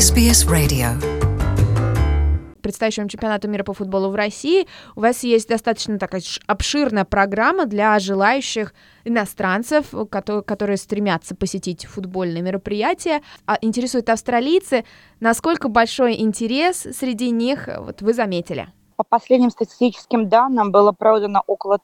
SBS Radio. Предстоящему чемпионату мира по футболу в России у вас есть достаточно такая обширная программа для желающих иностранцев, которые стремятся посетить футбольные мероприятия. Интересуют австралийцы. Насколько большой интерес среди них вы заметили? По последним статистическим данным было продано около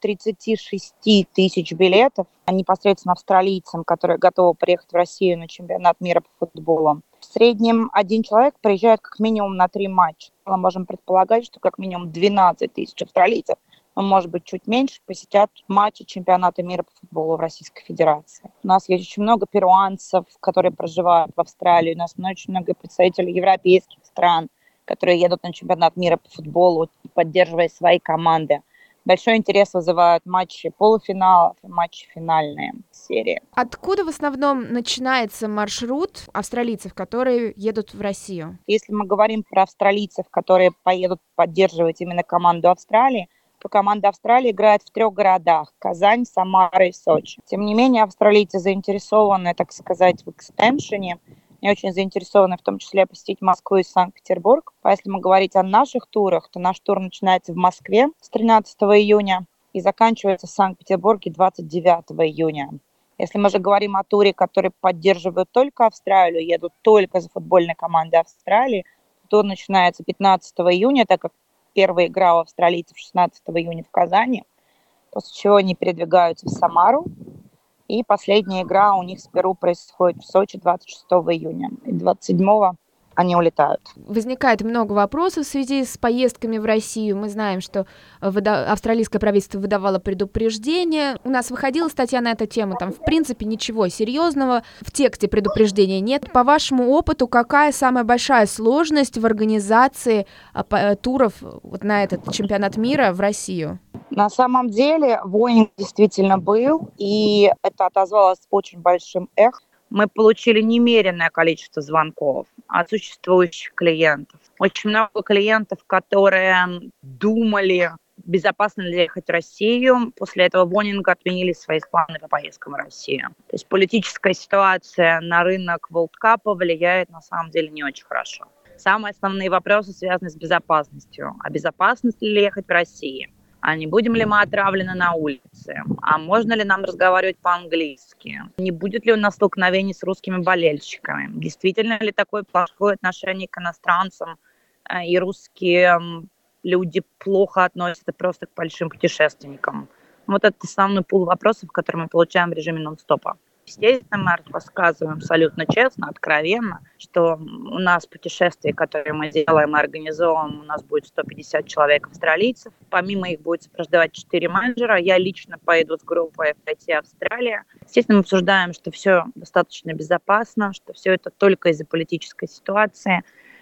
36 тысяч билетов непосредственно австралийцам, которые готовы приехать в Россию на чемпионат мира по футболу. В среднем один человек приезжает как минимум на 3 матча. Мы можем предполагать, что как минимум 12 тысяч австралийцев, может быть, чуть меньше, посетят матчи чемпионата мира по футболу в Российской Федерации. У нас есть очень много перуанцев, которые проживают в Австралии. У нас очень много представителей европейских стран, которые едут на чемпионат мира по футболу, поддерживая свои команды. Большой интерес вызывают матчи полуфиналов и матчи финальные серии. Откуда в основном начинается маршрут австралийцев, которые едут в Россию? Если мы говорим про австралийцев, которые поедут поддерживать именно команду Австралии, то команда Австралии играет в 3 городах – Казань, Самара и Сочи. Тем не менее, австралийцы заинтересованы, так сказать, в экстеншене, и очень заинтересованы в том числе посетить Москву и Санкт-Петербург. А если мы говорить о наших турах, то наш тур начинается в Москве с 13 июня и заканчивается в Санкт-Петербурге 29 июня. Если мы же говорим о туре, который поддерживают только Австралию, едут только за футбольной командой Австралии, тур начинается 15 июня, так как первая игра у австралийцев 16 июня в Казани, после чего они передвигаются в Самару. И последняя игра у них с Перу происходит в Сочи 26 июня. И 27 они улетают. Возникает много вопросов в связи с поездками в Россию. Мы знаем, что австралийское правительство выдавало предупреждение. У нас выходила статья на эту тему. Там, в принципе, ничего серьезного в тексте предупреждения нет. По вашему опыту, какая самая большая сложность в организации туров на этот чемпионат мира в Россию? На самом деле, воининг действительно был, и это отозвалось очень большим эхом. Мы получили немеренное количество звонков от существующих клиентов. Очень много клиентов, которые думали, безопасно ли ехать в Россию. После этого воининга отменили свои планы по поездкам в Россию. То есть политическая ситуация на рынок World Cup влияет на самом деле не очень хорошо. Самые основные вопросы связаны с безопасностью. А безопасно ли ехать в Россию? А не будем ли мы отравлены на улице? А можно ли нам разговаривать по-английски? Не будет ли у нас столкновений с русскими болельщиками? Действительно ли такое плохое отношение к иностранцам? И русские люди плохо относятся просто к большим путешественникам? Вот это основной пул вопросов, которые мы получаем в режиме нон-стопа. Естественно, мы рассказываем абсолютно честно, откровенно, что у нас путешествия, которые мы делаем и организовываем, у нас будет 150 человек австралийцев. Помимо их будет сопровождать 4 менеджера. Я лично поеду с группой FIT Австралия. Естественно, мы обсуждаем, что все достаточно безопасно, что все это только из-за политической ситуации,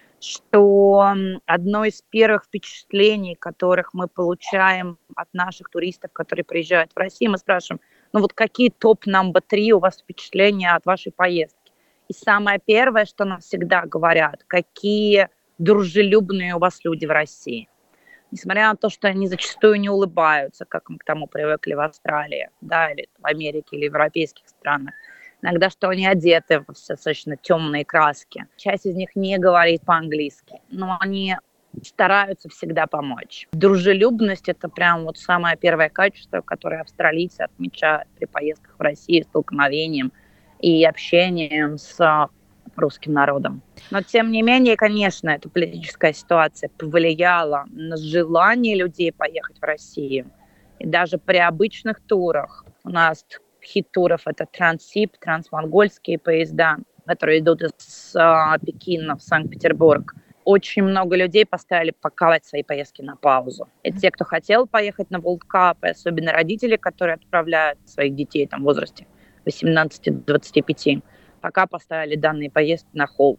что одно из первых впечатлений, которых мы получаем от наших туристов, которые приезжают в Россию, мы спрашиваем, какие топ number 3 у вас впечатления от вашей поездки? И самое первое, что нам всегда говорят, какие дружелюбные у вас люди в России. Несмотря на то, что они зачастую не улыбаются, как мы к тому привыкли в Австралии, или в Америке, или в европейских странах. Иногда, что они одеты в достаточно темные краски. Часть из них не говорит по-английски, но они стараются всегда помочь. Дружелюбность – это прям самое первое качество, которое австралийцы отмечают при поездках в Россию, столкновением и общением с русским народом. Но, тем не менее, конечно, эта политическая ситуация повлияла на желание людей поехать в Россию. И даже при обычных турах у нас хит туров – это Транссиб, трансмонгольские поезда, которые идут из Пекина в Санкт-Петербург. Очень много людей поставили пока свои поездки на паузу. И те, кто хотел поехать на World Cup, и особенно родители, которые отправляют своих детей в возрасте 18-25, пока поставили данные поездки на hold.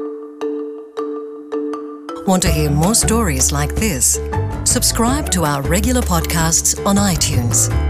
Want to hear more stories like this? Subscribe to our regular podcasts on iTunes.